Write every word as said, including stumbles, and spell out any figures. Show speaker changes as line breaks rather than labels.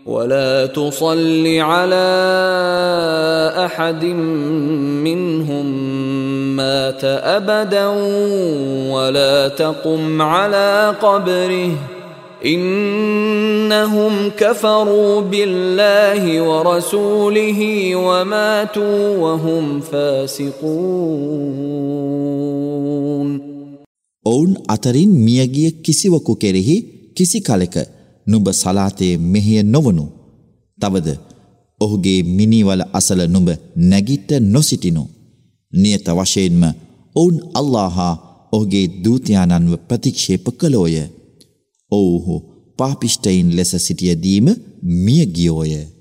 ولا تصل على أحد منهم مات أبدا ولا تقم على قبره إنهم كفروا بالله ورسوله وماتوا وهم فاسقون.
ඔවුන් අතරින් මියගිය කිසිවකු කෙරෙහි කිසි කලෙක නුඹ සලාතේ මෙහෙය නොවනු. තවද ඔහුගේ මිනිවල අසල නුඹ නැගිට නොසිටිනු. නියත වශයෙන්ම ඔවුන් අල්ලාහ් හා ඔහුගේ දූතයාණන්ව ප්‍රතික්ෂේප කළෝය. ඔව්හු පාපිෂ්ඨයින් ලෙස සිටියදීම මියගියෝය.